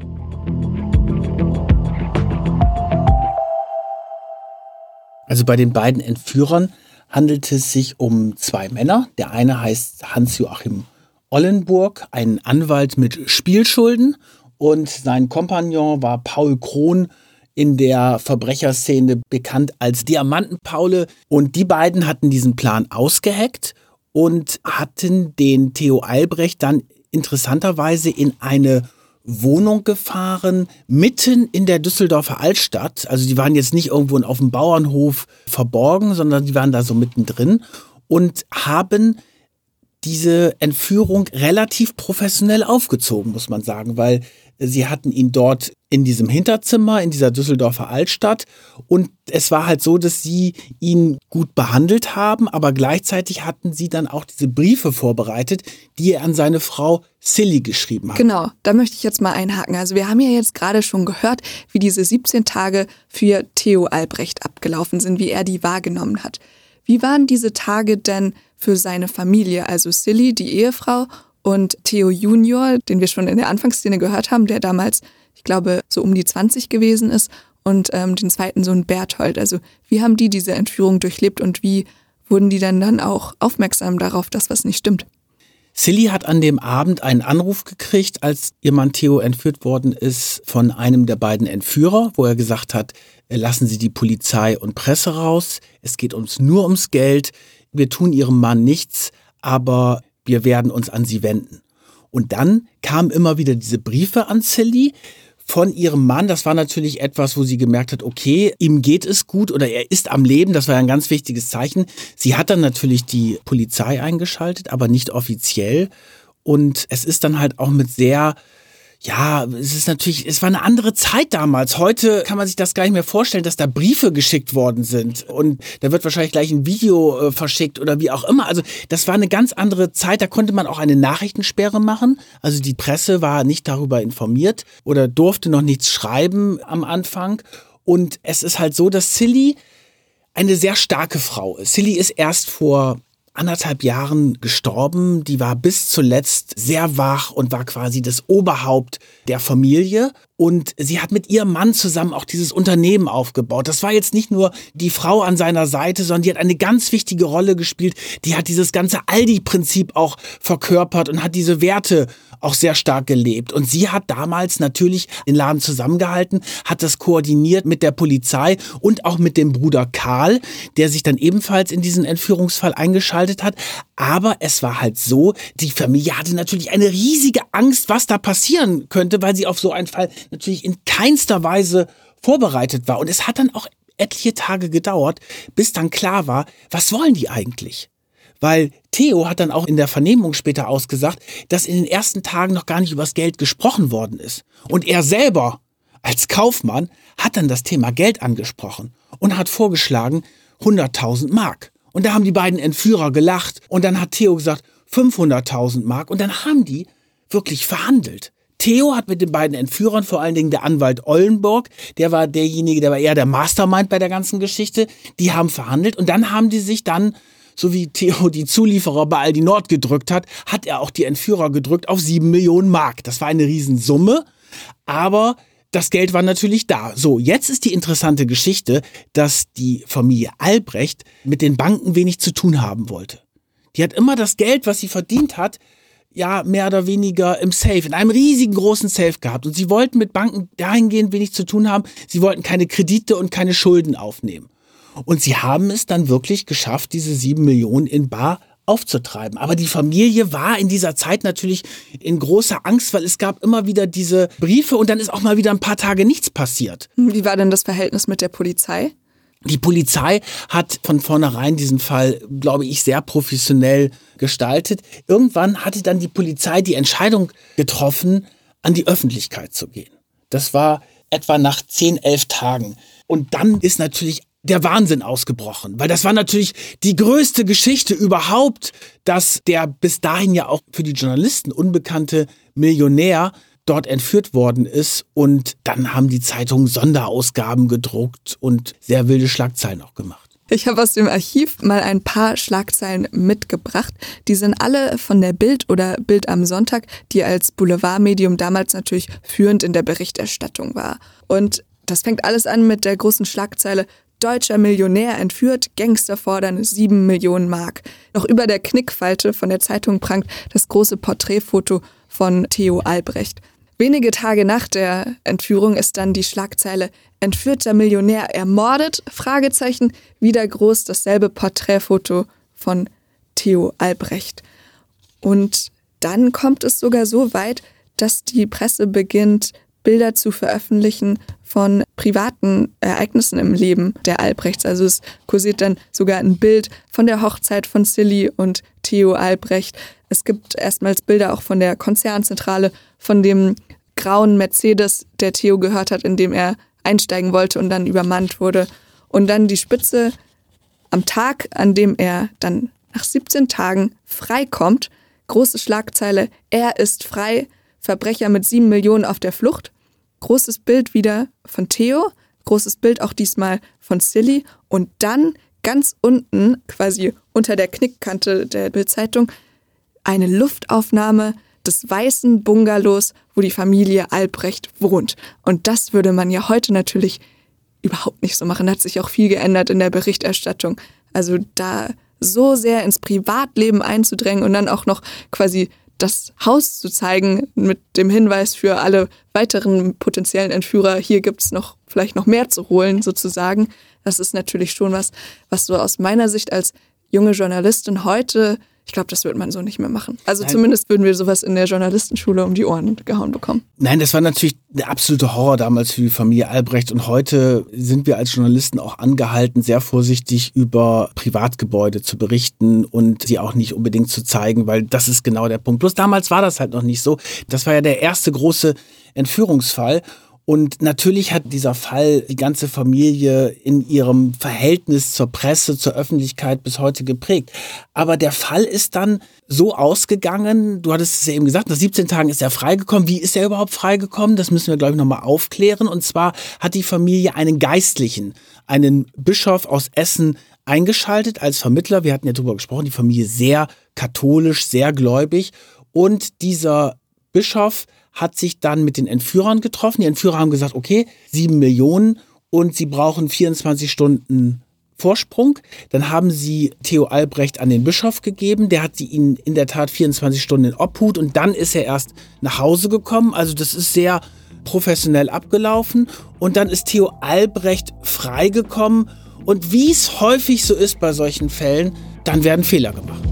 Also bei den beiden Entführern handelt es sich um zwei Männer. Der eine heißt Hans-Joachim Ollenburg, ein Anwalt mit Spielschulden, und sein Kompagnon war Paul Krohn, in der Verbrecherszene bekannt als Diamanten-Paule. Und die beiden hatten diesen Plan ausgeheckt und hatten den Theo Albrecht dann interessanterweise in eine Wohnung gefahren, mitten in der Düsseldorfer Altstadt. Also die waren jetzt nicht irgendwo auf dem Bauernhof verborgen, sondern die waren da so mittendrin und haben diese Entführung relativ professionell aufgezogen, muss man sagen, weil sie hatten ihn dort in diesem Hinterzimmer in dieser Düsseldorfer Altstadt und es war halt so, dass sie ihn gut behandelt haben, aber gleichzeitig hatten sie dann auch diese Briefe vorbereitet, die er an seine Frau Silly geschrieben hat. Genau, da möchte ich jetzt mal einhaken. Also wir haben ja jetzt gerade schon gehört, wie diese 17 Tage für Theo Albrecht abgelaufen sind, wie er die wahrgenommen hat. Wie waren diese Tage denn für seine Familie, also Silly, die Ehefrau, und Theo Junior, den wir schon in der Anfangsszene gehört haben, der damals, ich glaube, so um die 20 gewesen ist, und den zweiten Sohn Berthold. Also wie haben die diese Entführung durchlebt und wie wurden die dann auch aufmerksam darauf, dass was nicht stimmt? Silly hat an dem Abend einen Anruf gekriegt, als ihr Mann Theo entführt worden ist, von einem der beiden Entführer, wo er gesagt hat, lassen Sie die Polizei und Presse raus, es geht uns nur ums Geld, wir tun Ihrem Mann nichts, aber wir werden uns an sie wenden. Und dann kamen immer wieder diese Briefe an Silly von ihrem Mann. Das war natürlich etwas, wo sie gemerkt hat, okay, ihm geht es gut oder er ist am Leben. Das war ein ganz wichtiges Zeichen. Sie hat dann natürlich die Polizei eingeschaltet, aber nicht offiziell. Und es ist dann halt auch mit sehr... Ja, es war eine andere Zeit damals. Heute kann man sich das gar nicht mehr vorstellen, dass da Briefe geschickt worden sind. Und da wird wahrscheinlich gleich ein Video verschickt oder wie auch immer. Also das war eine ganz andere Zeit. Da konnte man auch eine Nachrichtensperre machen. Also die Presse war nicht darüber informiert oder durfte noch nichts schreiben am Anfang. Und es ist halt so, dass Silly eine sehr starke Frau ist. Silly ist erst vor 1,5 Jahren gestorben. Die war bis zuletzt sehr wach und war quasi das Oberhaupt der Familie. Und sie hat mit ihrem Mann zusammen auch dieses Unternehmen aufgebaut. Das war jetzt nicht nur die Frau an seiner Seite, sondern die hat eine ganz wichtige Rolle gespielt. Die hat dieses ganze Aldi-Prinzip auch verkörpert und hat diese Werte auch sehr stark gelebt. Und sie hat damals natürlich den Laden zusammengehalten, hat das koordiniert mit der Polizei und auch mit dem Bruder Karl, der sich dann ebenfalls in diesen Entführungsfall eingeschaltet hat. Aber es war halt so, die Familie hatte natürlich eine riesige Angst, was da passieren könnte, weil sie auf so einen Fall natürlich in keinster Weise vorbereitet war. Und es hat dann auch etliche Tage gedauert, bis dann klar war, was wollen die eigentlich? Weil Theo hat dann auch in der Vernehmung später ausgesagt, dass in den ersten Tagen noch gar nicht über das Geld gesprochen worden ist. Und er selber als Kaufmann hat dann das Thema Geld angesprochen und hat vorgeschlagen 100.000 Mark. Und da haben die beiden Entführer gelacht und dann hat Theo gesagt 500.000 Mark und dann haben die wirklich verhandelt. Theo hat mit den beiden Entführern, vor allen Dingen der Anwalt Ollenburg, der war eher der Mastermind bei der ganzen Geschichte, die haben verhandelt und dann haben die sich dann, so wie Theo die Zulieferer bei Aldi Nord gedrückt hat, hat er auch die Entführer gedrückt auf 7 Millionen Mark. Das war eine Riesensumme, aber das Geld war natürlich da. So, jetzt ist die interessante Geschichte, dass die Familie Albrecht mit den Banken wenig zu tun haben wollte. Die hat immer das Geld, was sie verdient hat, ja, mehr oder weniger im Safe, in einem riesigen großen Safe gehabt. Und sie wollten mit Banken dahingehend wenig zu tun haben. Sie wollten keine Kredite und keine Schulden aufnehmen. Und sie haben es dann wirklich geschafft, diese 7 Millionen in bar aufzutreiben. Aber die Familie war in dieser Zeit natürlich in großer Angst, weil es gab immer wieder diese Briefe und dann ist auch mal wieder ein paar Tage nichts passiert. Wie war denn das Verhältnis mit der Polizei? Die Polizei hat von vornherein diesen Fall, glaube ich, sehr professionell gestaltet. Irgendwann hatte dann die Polizei die Entscheidung getroffen, an die Öffentlichkeit zu gehen. Das war etwa nach 10, 11 Tagen. Und dann ist natürlich der Wahnsinn ausgebrochen, weil das war natürlich die größte Geschichte überhaupt, dass der bis dahin ja auch für die Journalisten unbekannte Millionär dort entführt worden ist und dann haben die Zeitungen Sonderausgaben gedruckt und sehr wilde Schlagzeilen auch gemacht. Ich habe aus dem Archiv mal ein paar Schlagzeilen mitgebracht. Die sind alle von der Bild oder Bild am Sonntag, die als Boulevardmedium damals natürlich führend in der Berichterstattung war. Und das fängt alles an mit der großen Schlagzeile: Deutscher Millionär entführt, Gangster fordern 7 Millionen Mark. Noch über der Knickfalte von der Zeitung prangt das große Porträtfoto von Theo Albrecht. Wenige Tage nach der Entführung ist dann die Schlagzeile: Entführter Millionär ermordet? Fragezeichen. Wieder groß dasselbe Porträtfoto von Theo Albrecht. Und dann kommt es sogar so weit, dass die Presse beginnt, Bilder zu veröffentlichen von privaten Ereignissen im Leben der Albrechts. Also es kursiert dann sogar ein Bild von der Hochzeit von Silly und Theo Albrecht. Es gibt erstmals Bilder auch von der Konzernzentrale, von dem grauen Mercedes, der Theo gehört hat, in dem er einsteigen wollte und dann übermannt wurde. Und dann die Spitze am Tag, an dem er dann nach 17 Tagen freikommt. Große Schlagzeile, er ist frei, Verbrecher mit 7 Millionen auf der Flucht. Großes Bild wieder von Theo, großes Bild auch diesmal von Silly. Und dann ganz unten, quasi unter der Knickkante der Bild-Zeitung, eine Luftaufnahme des weißen Bungalows, wo die Familie Albrecht wohnt. Und das würde man ja heute natürlich überhaupt nicht so machen. Da hat sich auch viel geändert in der Berichterstattung. Also da so sehr ins Privatleben einzudrängen und dann auch noch quasi das Haus zu zeigen mit dem Hinweis für alle weiteren potenziellen Entführer, hier gibt's noch vielleicht noch mehr zu holen sozusagen. Das ist natürlich schon was so aus meiner Sicht als junge Journalistin heute, ich glaube, das wird man so nicht mehr machen. Also Nein. Zumindest würden wir sowas in der Journalistenschule um die Ohren gehauen bekommen. Nein, das war natürlich der absolute Horror damals für die Familie Albrecht. Und heute sind wir als Journalisten auch angehalten, sehr vorsichtig über Privatgebäude zu berichten und sie auch nicht unbedingt zu zeigen, weil das ist genau der Punkt. Bloß damals war das halt noch nicht so. Das war ja der erste große Entführungsfall. Und natürlich hat dieser Fall die ganze Familie in ihrem Verhältnis zur Presse, zur Öffentlichkeit bis heute geprägt. Aber der Fall ist dann so ausgegangen, du hattest es ja eben gesagt, nach 17 Tagen ist er freigekommen. Wie ist er überhaupt freigekommen? Das müssen wir, glaube ich, nochmal aufklären. Und zwar hat die Familie einen Geistlichen, einen Bischof aus Essen eingeschaltet als Vermittler. Wir hatten ja drüber gesprochen, die Familie sehr katholisch, sehr gläubig. Und dieser Bischof hat sich dann mit den Entführern getroffen. Die Entführer haben gesagt, okay, 7 Millionen und sie brauchen 24 Stunden Vorsprung. Dann haben sie Theo Albrecht an den Bischof gegeben. Der hat ihnen in der Tat 24 Stunden in Obhut und dann ist er erst nach Hause gekommen. Also das ist sehr professionell abgelaufen. Und dann ist Theo Albrecht freigekommen. Und wie es häufig so ist bei solchen Fällen, dann werden Fehler gemacht.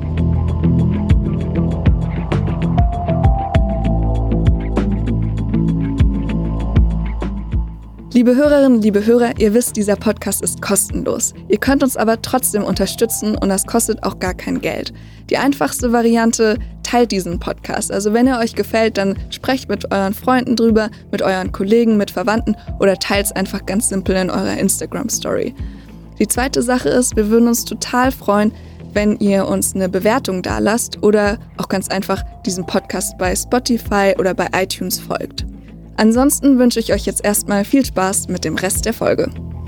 Liebe Hörerinnen, liebe Hörer, ihr wisst, dieser Podcast ist kostenlos. Ihr könnt uns aber trotzdem unterstützen und das kostet auch gar kein Geld. Die einfachste Variante, teilt diesen Podcast. Also wenn er euch gefällt, dann sprecht mit euren Freunden drüber, mit euren Kollegen, mit Verwandten oder teilt es einfach ganz simpel in eurer Instagram-Story. Die zweite Sache ist, wir würden uns total freuen, wenn ihr uns eine Bewertung dalasst oder auch ganz einfach diesem Podcast bei Spotify oder bei iTunes folgt. Ansonsten wünsche ich euch jetzt erstmal viel Spaß mit dem Rest der Folge.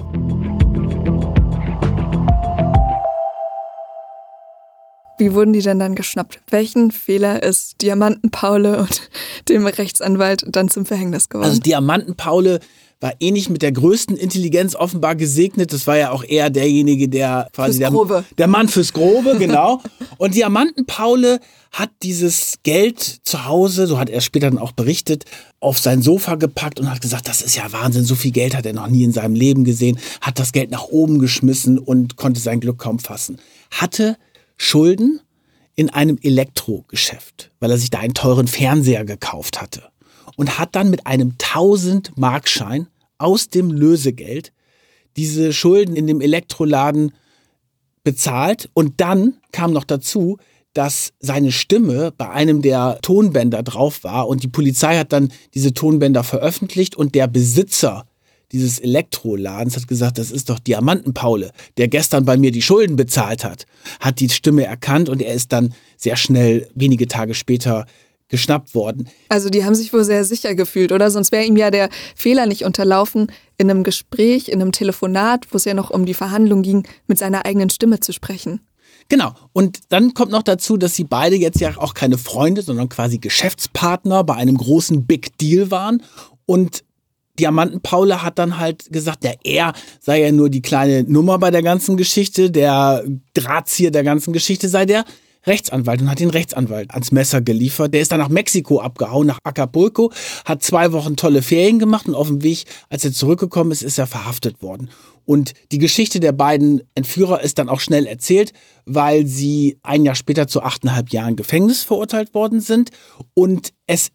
Wie wurden die denn dann geschnappt? Welchen Fehler ist Diamanten-Paule und dem Rechtsanwalt dann zum Verhängnis geworden? Also Diamanten-Paule war nicht mit der größten Intelligenz offenbar gesegnet. Das war ja auch eher derjenige, der quasi der Mann fürs Grobe, genau. Und Diamanten-Paule hat dieses Geld zu Hause, so hat er später dann auch berichtet, auf sein Sofa gepackt und hat gesagt, das ist ja Wahnsinn, so viel Geld hat er noch nie in seinem Leben gesehen, hat das Geld nach oben geschmissen und konnte sein Glück kaum fassen. Hatte Schulden in einem Elektrogeschäft, weil er sich da einen teuren Fernseher gekauft hatte. Und hat dann mit einem 1000-Markschein aus dem Lösegeld diese Schulden in dem Elektroladen bezahlt. Und dann kam noch dazu, dass seine Stimme bei einem der Tonbänder drauf war. Und die Polizei hat dann diese Tonbänder veröffentlicht. Und der Besitzer dieses Elektroladens hat gesagt, das ist doch Diamanten-Paule, der gestern bei mir die Schulden bezahlt hat. Hat die Stimme erkannt und er ist dann sehr schnell, wenige Tage später, geschnappt worden. Also die haben sich wohl sehr sicher gefühlt, oder? Sonst wäre ihm ja der Fehler nicht unterlaufen, in einem Gespräch, in einem Telefonat, wo es ja noch um die Verhandlung ging, mit seiner eigenen Stimme zu sprechen. Genau. Und dann kommt noch dazu, dass sie beide jetzt ja auch keine Freunde, sondern quasi Geschäftspartner bei einem großen Big Deal waren. Und Diamanten-Paule hat dann halt gesagt, er sei ja nur die kleine Nummer bei der ganzen Geschichte, der Drahtzieher der ganzen Geschichte sei der Rechtsanwalt und hat den Rechtsanwalt ans Messer geliefert. Der ist dann nach Mexiko abgehauen, nach Acapulco, hat 2 Wochen tolle Ferien gemacht und auf dem Weg, als er zurückgekommen ist, ist er verhaftet worden. Und die Geschichte der beiden Entführer ist dann auch schnell erzählt, weil sie ein Jahr später zu 8,5 Jahren Gefängnis verurteilt worden sind. Und es ist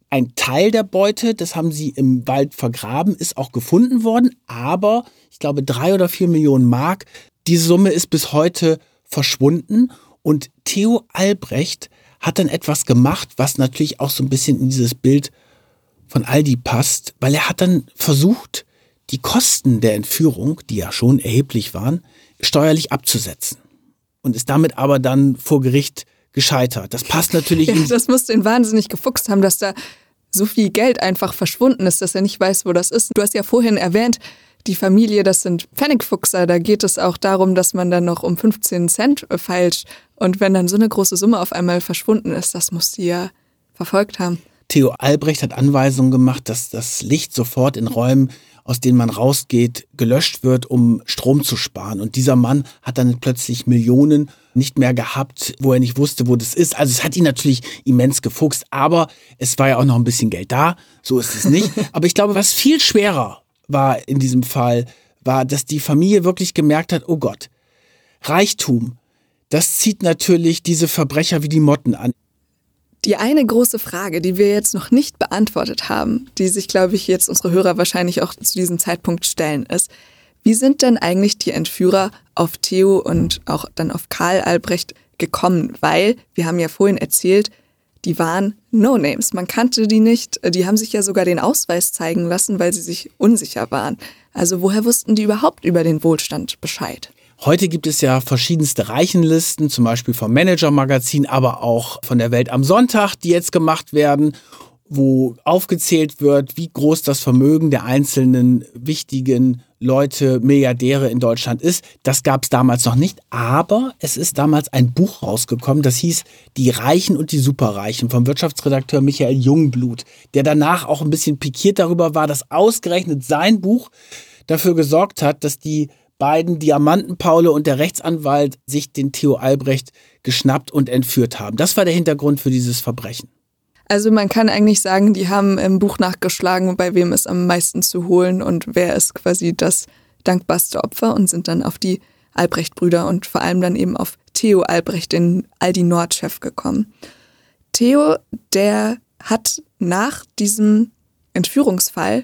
Ein Teil der Beute, das haben sie im Wald vergraben, ist auch gefunden worden, aber ich glaube 3 oder 4 Millionen Mark, die Summe ist bis heute verschwunden und Theo Albrecht hat dann etwas gemacht, was natürlich auch so ein bisschen in dieses Bild von Aldi passt, weil er hat dann versucht, die Kosten der Entführung, die ja schon erheblich waren, steuerlich abzusetzen und ist damit aber dann vor Gericht gescheitert. Das passt natürlich. Ja, das muss den wahnsinnig gefuchst haben, dass da so viel Geld einfach verschwunden ist, dass er nicht weiß, wo das ist. Du hast ja vorhin erwähnt, die Familie, das sind Pfennigfuchser. Da geht es auch darum, dass man dann noch um 15 Cent feilscht. Und wenn dann so eine große Summe auf einmal verschwunden ist, das muss die ja verfolgt haben. Theo Albrecht hat Anweisungen gemacht, dass das Licht sofort in Räumen, aus denen man rausgeht, gelöscht wird, um Strom zu sparen. Und dieser Mann hat dann plötzlich Millionen nicht mehr gehabt, wo er nicht wusste, wo das ist. Also es hat ihn natürlich immens gefuchst, aber es war ja auch noch ein bisschen Geld da. So ist es nicht. Aber ich glaube, was viel schwerer war in diesem Fall, war, dass die Familie wirklich gemerkt hat, oh Gott, Reichtum, das zieht natürlich diese Verbrecher wie die Motten an. Die eine große Frage, die wir jetzt noch nicht beantwortet haben, die sich, glaube ich, jetzt unsere Hörer wahrscheinlich auch zu diesem Zeitpunkt stellen, ist, wie sind denn eigentlich die Entführer auf Theo und auch dann auf Karl Albrecht gekommen? Weil, wir haben ja vorhin erzählt, die waren No-Names. Man kannte die nicht. Die haben sich ja sogar den Ausweis zeigen lassen, weil sie sich unsicher waren. Also woher wussten die überhaupt über den Wohlstand Bescheid? Heute gibt es ja verschiedenste Reichenlisten, zum Beispiel vom Manager-Magazin, aber auch von der Welt am Sonntag, die jetzt gemacht werden, wo aufgezählt wird, wie groß das Vermögen der einzelnen wichtigen Leute, Milliardäre in Deutschland ist. Das gab es damals noch nicht, aber es ist damals ein Buch rausgekommen, das hieß Die Reichen und die Superreichen vom Wirtschaftsredakteur Michael Jungblut, der danach auch ein bisschen pikiert darüber war, dass ausgerechnet sein Buch dafür gesorgt hat, dass die beiden Diamanten-Paule und der Rechtsanwalt sich den Theo Albrecht geschnappt und entführt haben. Das war der Hintergrund für dieses Verbrechen. Also man kann eigentlich sagen, die haben im Buch nachgeschlagen, bei wem ist am meisten zu holen und wer ist quasi das dankbarste Opfer und sind dann auf die Albrecht-Brüder und vor allem dann eben auf Theo Albrecht, den Aldi-Nord-Chef, gekommen. Theo, der hat nach diesem Entführungsfall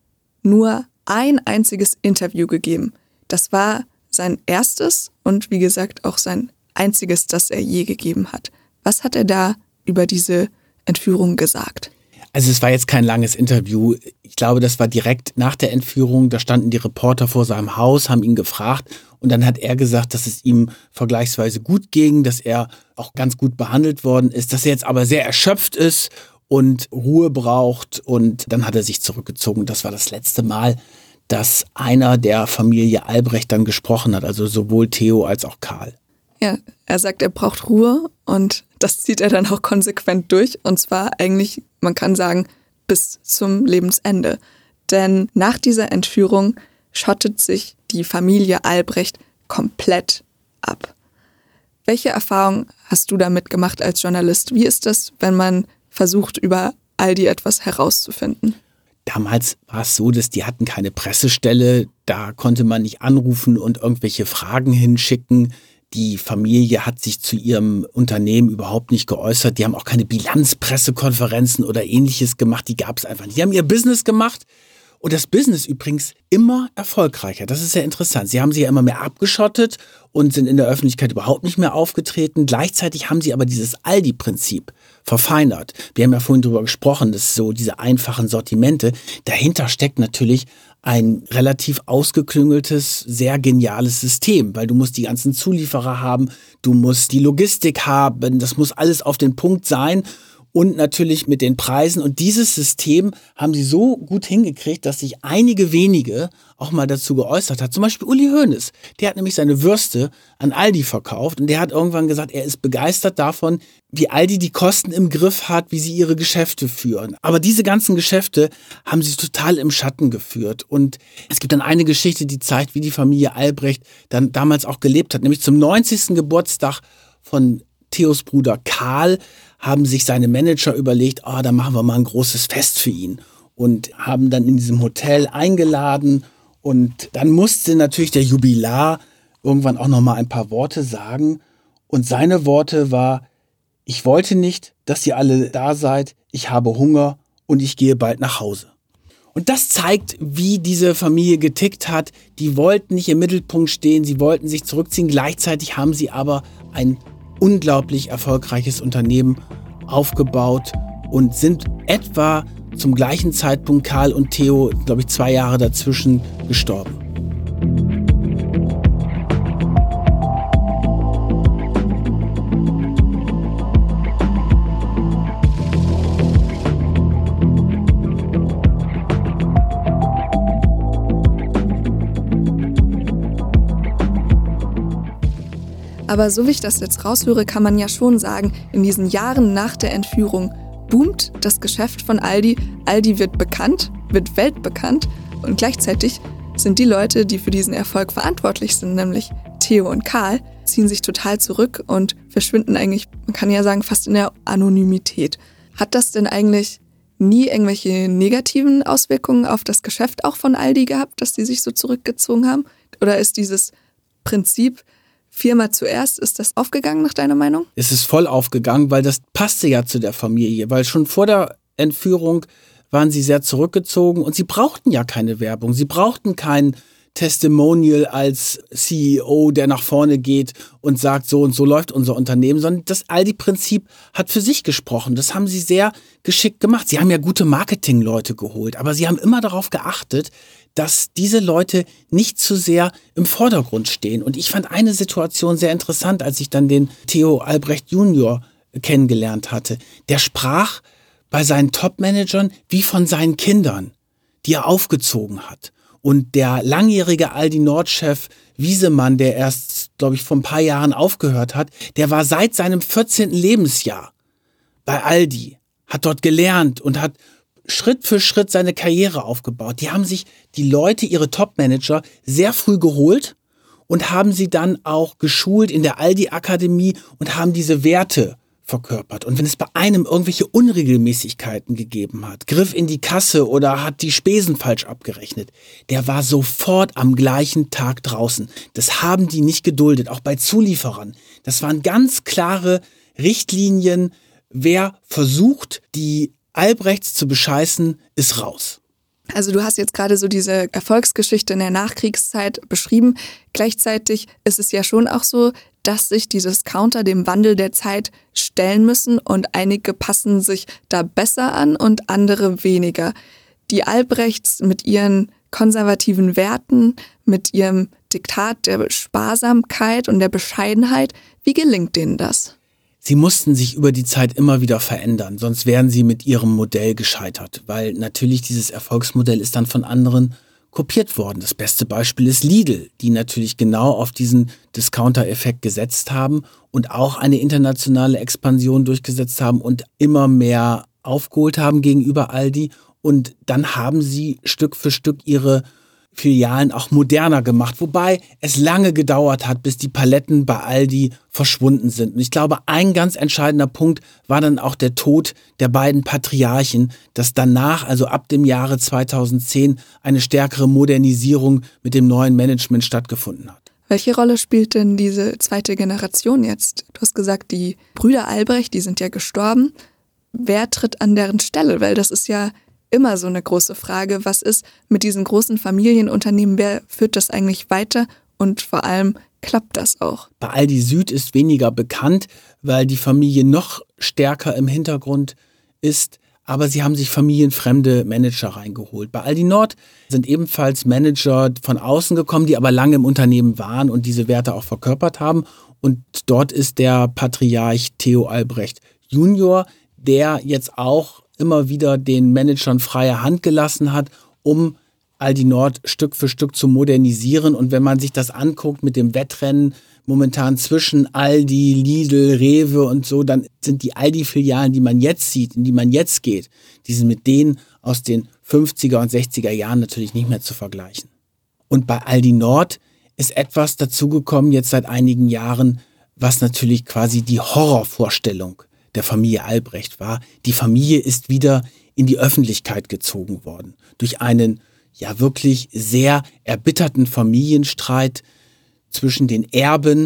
nur ein einziges Interview gegeben. Das war sein erstes und wie gesagt auch sein einziges, das er je gegeben hat. Was hat er da über diese Entführung gesagt? Also es war jetzt kein langes Interview. Ich glaube, das war direkt nach der Entführung. Da standen die Reporter vor seinem Haus, haben ihn gefragt und dann hat er gesagt, dass es ihm vergleichsweise gut ging, dass er auch ganz gut behandelt worden ist, dass er jetzt aber sehr erschöpft ist und Ruhe braucht und dann hat er sich zurückgezogen. Das war das letzte Mal, dass einer der Familie Albrecht dann gesprochen hat, also sowohl Theo als auch Karl. Ja, er sagt, er braucht Ruhe und das zieht er dann auch konsequent durch und zwar eigentlich, man kann sagen, bis zum Lebensende. Denn nach dieser Entführung schottet sich die Familie Albrecht komplett ab. Welche Erfahrung hast du damit gemacht als Journalist? Wie ist das, wenn man versucht, über Aldi etwas herauszufinden? Damals war es so, dass die hatten keine Pressestelle, da konnte man nicht anrufen und irgendwelche Fragen hinschicken. Die Familie hat sich zu ihrem Unternehmen überhaupt nicht geäußert. Die haben auch keine Bilanzpressekonferenzen oder ähnliches gemacht, die gab es einfach nicht. Die haben ihr Business gemacht und das Business übrigens immer erfolgreicher. Das ist sehr interessant. Sie haben sich ja immer mehr abgeschottet und sind in der Öffentlichkeit überhaupt nicht mehr aufgetreten. Gleichzeitig haben sie aber dieses Aldi-Prinzip verfeinert. Wir haben ja vorhin drüber gesprochen, dass so diese einfachen Sortimente, dahinter steckt natürlich ein relativ ausgeklüngeltes, sehr geniales System, weil du musst die ganzen Zulieferer haben, du musst die Logistik haben, das muss alles auf den Punkt sein und natürlich mit den Preisen. Und dieses System haben sie so gut hingekriegt, dass sich einige wenige auch mal dazu geäußert hat. Zum Beispiel Uli Hoeneß, der hat nämlich seine Würste an Aldi verkauft und der hat irgendwann gesagt, er ist begeistert davon, wie Aldi die Kosten im Griff hat, wie sie ihre Geschäfte führen. Aber diese ganzen Geschäfte haben sie total im Schatten geführt. Und es gibt dann eine Geschichte, die zeigt, wie die Familie Albrecht dann damals auch gelebt hat. Nämlich zum 90. Geburtstag von Theos Bruder Karl haben sich seine Manager überlegt, da machen wir mal ein großes Fest für ihn. Und haben dann in diesem Hotel eingeladen. Und dann musste natürlich der Jubilar irgendwann auch noch mal ein paar Worte sagen. Und seine Worte war: Ich wollte nicht, dass ihr alle da seid. Ich habe Hunger und ich gehe bald nach Hause. Und das zeigt, wie diese Familie getickt hat. Die wollten nicht im Mittelpunkt stehen, sie wollten sich zurückziehen. Gleichzeitig haben sie aber ein unglaublich erfolgreiches Unternehmen aufgebaut und sind etwa zum gleichen Zeitpunkt, Karl und Theo, glaube ich 2 Jahre dazwischen, gestorben. Aber so wie ich das jetzt raushöre, kann man ja schon sagen, in diesen Jahren nach der Entführung boomt das Geschäft von Aldi. Aldi wird bekannt, wird weltbekannt und gleichzeitig sind die Leute, die für diesen Erfolg verantwortlich sind, nämlich Theo und Karl, ziehen sich total zurück und verschwinden eigentlich, man kann ja sagen, fast in der Anonymität. Hat das denn eigentlich nie irgendwelche negativen Auswirkungen auf das Geschäft auch von Aldi gehabt, dass die sich so zurückgezogen haben? Oder ist dieses Prinzip Firma zuerst, ist das aufgegangen nach deiner Meinung? Es ist voll aufgegangen, weil das passte ja zu der Familie, weil schon vor der Entführung waren sie sehr zurückgezogen und sie brauchten ja keine Werbung, sie brauchten kein Testimonial als CEO, der nach vorne geht und sagt, so und so läuft unser Unternehmen, sondern das Aldi-Prinzip hat für sich gesprochen. Das haben sie sehr geschickt gemacht. Sie haben ja gute Marketingleute geholt, aber sie haben immer darauf geachtet, dass diese Leute nicht zu sehr im Vordergrund stehen. Und ich fand eine Situation sehr interessant, als ich dann den Theo Albrecht Junior kennengelernt hatte. Der sprach bei seinen Top-Managern wie von seinen Kindern, die er aufgezogen hat. Und der langjährige Aldi-Nord-Chef Wiesemann, der erst, glaube ich, vor ein paar Jahren aufgehört hat, der war seit seinem 14. Lebensjahr bei Aldi, hat dort gelernt und hat Schritt für Schritt seine Karriere aufgebaut. Die haben sich die Leute, ihre Top-Manager, sehr früh geholt und haben sie dann auch geschult in der Aldi-Akademie und haben diese Werte verkörpert. Und wenn es bei einem irgendwelche Unregelmäßigkeiten gegeben hat, griff in die Kasse oder hat die Spesen falsch abgerechnet, der war sofort am gleichen Tag draußen. Das haben die nicht geduldet, auch bei Zulieferern. Das waren ganz klare Richtlinien. Wer versucht, die Albrechts zu bescheißen, ist raus. Also du hast jetzt gerade so diese Erfolgsgeschichte in der Nachkriegszeit beschrieben. Gleichzeitig ist es ja schon auch so, dass sich die Discounter dem Wandel der Zeit stellen müssen und einige passen sich da besser an und andere weniger. Die Albrechts mit ihren konservativen Werten, mit ihrem Diktat der Sparsamkeit und der Bescheidenheit, wie gelingt denen das? Sie mussten sich über die Zeit immer wieder verändern, sonst wären sie mit ihrem Modell gescheitert, weil natürlich dieses Erfolgsmodell ist dann von anderen kopiert worden. Das beste Beispiel ist Lidl, die natürlich genau auf diesen Discounter-Effekt gesetzt haben und auch eine internationale Expansion durchgesetzt haben und immer mehr aufgeholt haben gegenüber Aldi. Und dann haben sie Stück für Stück ihre Filialen auch moderner gemacht, wobei es lange gedauert hat, bis die Paletten bei Aldi verschwunden sind. Und ich glaube, ein ganz entscheidender Punkt war dann auch der Tod der beiden Patriarchen, dass danach, also ab dem Jahre 2010, eine stärkere Modernisierung mit dem neuen Management stattgefunden hat. Welche Rolle spielt denn diese zweite Generation jetzt? Du hast gesagt, die Brüder Albrecht, die sind ja gestorben. Wer tritt an deren Stelle? Weil das ist ja immer so eine große Frage. Was ist mit diesen großen Familienunternehmen? Wer führt das eigentlich weiter? Und vor allem, klappt das auch? Bei Aldi Süd ist weniger bekannt, weil die Familie noch stärker im Hintergrund ist. Aber sie haben sich familienfremde Manager reingeholt. Bei Aldi Nord sind ebenfalls Manager von außen gekommen, die aber lange im Unternehmen waren und diese Werte auch verkörpert haben. Und dort ist der Patriarch Theo Albrecht Junior, der jetzt auch immer wieder den Managern freie Hand gelassen hat, um Aldi Nord Stück für Stück zu modernisieren. Und wenn man sich das anguckt mit dem Wettrennen momentan zwischen Aldi, Lidl, Rewe und so, dann sind die Aldi-Filialen, die man jetzt sieht, in die man jetzt geht, die sind mit denen aus den 50er und 60er Jahren natürlich nicht mehr zu vergleichen. Und bei Aldi Nord ist etwas dazugekommen jetzt seit einigen Jahren, was natürlich quasi die Horrorvorstellung der Familie Albrecht war. Die Familie ist wieder in die Öffentlichkeit gezogen worden. Durch einen ja wirklich sehr erbitterten Familienstreit zwischen den Erben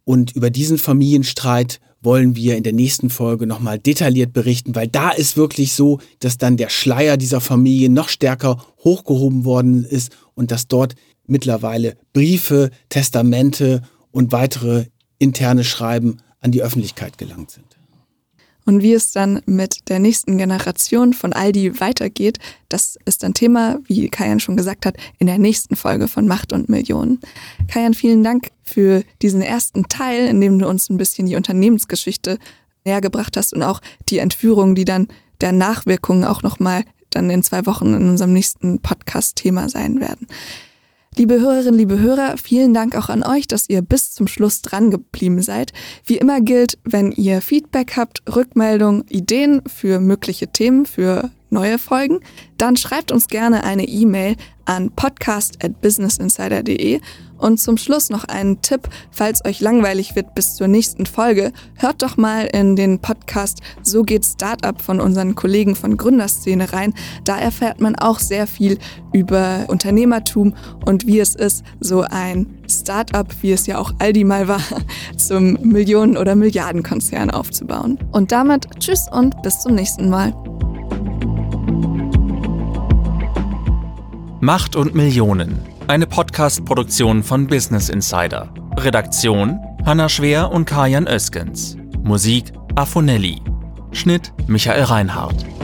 Und über diesen Familienstreit wollen wir in der nächsten Folge nochmal detailliert berichten, weil da ist wirklich so, dass dann der Schleier dieser Familie noch stärker hochgehoben worden ist und dass dort mittlerweile Briefe, Testamente und weitere interne Schreiben an die Öffentlichkeit gelangt sind. Und wie es dann mit der nächsten Generation von Aldi weitergeht, das ist ein Thema, wie Kajan schon gesagt hat, in der nächsten Folge von Macht und Millionen. Kajan, vielen Dank für diesen ersten Teil, in dem du uns ein bisschen die Unternehmensgeschichte näher gebracht hast und auch die Entführung, die dann der Nachwirkungen auch nochmal dann in 2 Wochen in unserem nächsten Podcast Thema sein werden. Liebe Hörerinnen, liebe Hörer, vielen Dank auch an euch, dass ihr bis zum Schluss dran geblieben seid. Wie immer gilt, wenn ihr Feedback habt, Rückmeldungen, Ideen für mögliche Themen, für neue Folgen, dann schreibt uns gerne eine E-Mail an podcast@businessinsider.de. Und zum Schluss noch einen Tipp, falls euch langweilig wird bis zur nächsten Folge, hört doch mal in den Podcast So geht Startup von unseren Kollegen von Gründerszene rein. Da erfährt man auch sehr viel über Unternehmertum und wie es ist, so ein Startup, wie es ja auch Aldi mal war, zum Millionen- oder Milliardenkonzern aufzubauen. Und damit tschüss und bis zum nächsten Mal. Macht und Millionen. Eine Podcast-Produktion von Business Insider. Redaktion: Hanna Schwer und Kajan Özgens. Musik: Afonelli. Schnitt: Michael Reinhardt.